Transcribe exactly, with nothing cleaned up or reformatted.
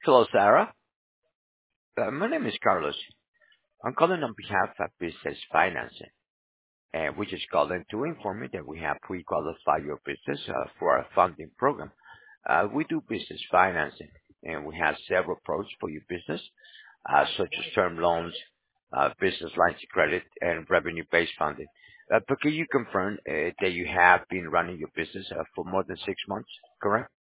Hello, Sarah. Uh, my name is Carlos. I'm calling on behalf of Business Financing, and we just calling to inform you that we have pre-qualified your business uh, for our funding program. Uh, we do business financing, and we have several approaches for your business, uh, such as term loans, uh, business lines of credit, and revenue-based funding. Uh, but can you confirm uh, that you have been running your business uh, for more than six months, correct?